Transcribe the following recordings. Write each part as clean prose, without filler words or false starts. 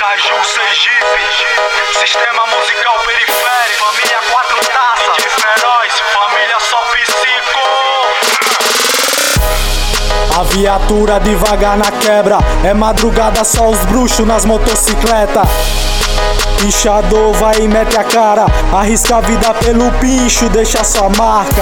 Aracaju, Sergipe, sistema musical periférico, família quatro taças, de feroz, família só psico. A viatura devagar na quebra, é madrugada só os bruxos nas motocicletas. Pinchador vai e mete a cara, arrisca a vida pelo pincho, deixa sua marca.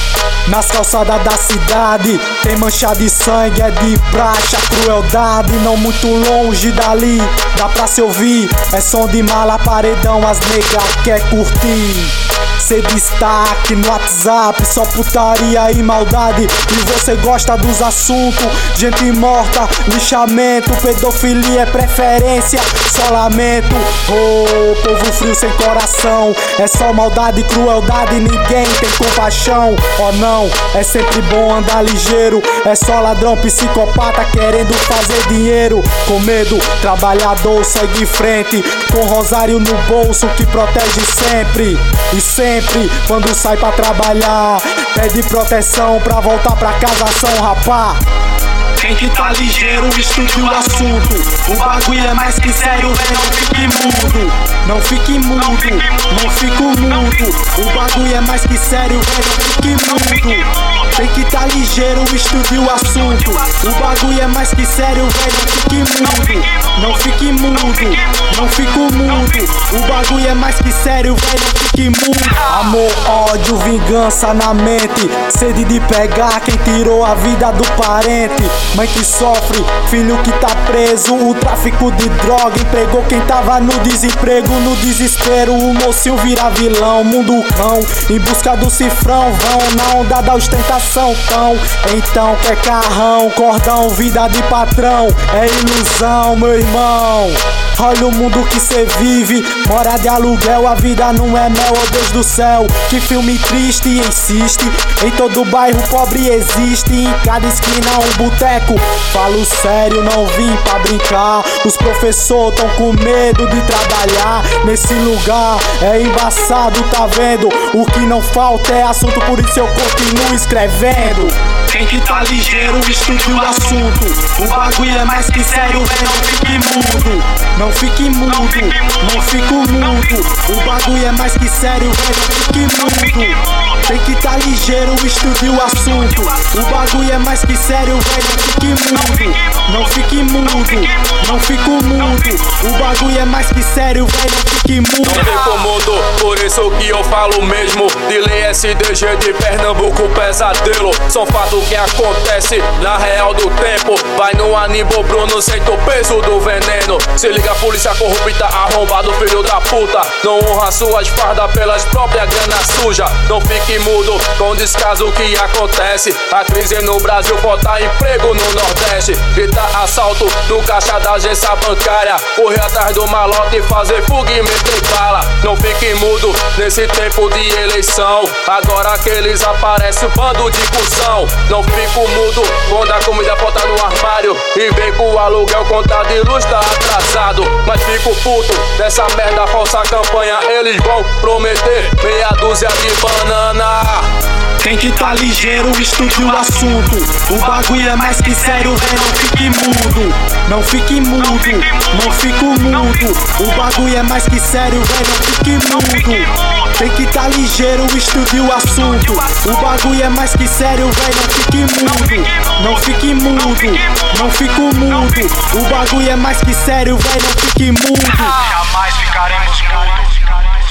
Nas calçadas da cidade tem mancha de sangue, é de praxe a crueldade. Não muito longe dali, dá pra se ouvir, é som de mala, paredão, as nega quer curtir. Cê destaque no WhatsApp, só putaria e maldade. E você gosta dos assuntos, gente morta, lixamento, pedofilia é preferência, só lamento. Oh, povo frio sem coração, é só maldade e crueldade, ninguém tem compaixão. Oh não, é sempre bom andar ligeiro, é só ladrão psicopata querendo fazer dinheiro. Com medo, trabalhador segue em frente, com rosário no bolso que protege sempre. E sempre, quando sai pra trabalhar, pede proteção pra voltar pra casa são rapá. Quem que tá ligeiro estude o assunto, o bagulho é mais que sério, véi, não fique mudo. Não fique mudo, não fico mudo, o bagulho é mais que sério, véi, não fique mudo. Tem que tá ligeiro, estude o assunto, o bagulho é mais que sério, véi, não fique mudo. Não fique mudo, não fico mudo, o bagulho é mais que sério, véi, não fique mudo. Amor, ódio, vingança na mente, sede de pegar quem tirou a vida do parente. Mãe que sofre, filho que tá preso, o tráfico de droga empregou quem tava no desemprego. No desespero o mocinho vira vilão, mundo cão, em busca do cifrão, vão na onda da ostentação tão. Então quer carrão, cordão, vida de patrão, é ilusão, meu irmão. Olha o mundo que cê vive, mora de aluguel, a vida não é mel, oh Deus do céu. Que filme triste, insiste, em todo bairro pobre existe, em cada esquina um boteco. Falo sério, não vim pra brincar, os professores tão com medo de trabalhar nesse lugar, é embaçado, tá vendo? O que não falta é assunto, por isso eu continuo escrevendo. Quem que tá ligeiro estude o assunto, o bagulho é mais que sério, véi, não fique mudo. Não fique mudo, não fico mudo, o bagulho é mais que sério, véi, não fique mudo. Tem que tá ligeiro, estude o assunto, o bagulho é mais que sério, véi, não fique mudo. Não fique mudo, não fico mudo, o bagulho é mais que sério, véi, não fique mudo. Não fico mudo, por isso que eu falo mesmo. Delay SDG de Pernambuco, pesadelo. São fatos que acontece na real do tempo. Vai no Aníbal Bruno, sente o peso do veneno. Se liga, polícia corrupta, arrombado, filho da puta. Não honra suas fardas pelas próprias grana suja. Não fique mudo com o descaso que acontece. A crise no Brasil bota emprego no Nordeste. Grita assalto no caixa da agência bancária, correr atrás do malote e fazer fuga e meter bala. Não fique mudo nesse tempo de eleição, agora que eles aparecem, bando de cuzão. Não fico mudo quando a comida falta no armário e vem com o aluguel, conta de luz tá atrasado. Mas fico puto dessa merda falsa campanha, eles vão prometer meia dúzia de banana. Quem que tá ligeiro estude o assunto, o bagulho é mais que sério, véi, não fique mudo. Não fique mudo, não fico mudo, o bagulho é mais que sério, véi, não fique mudo. Tem que tá ligeiro, estude o assunto, o bagulho é mais que sério, véi, não fique mudo. Não fique mudo, não fico mudo, o bagulho é mais que sério, véi, não fique mudo. Jamais ficaremos mudos.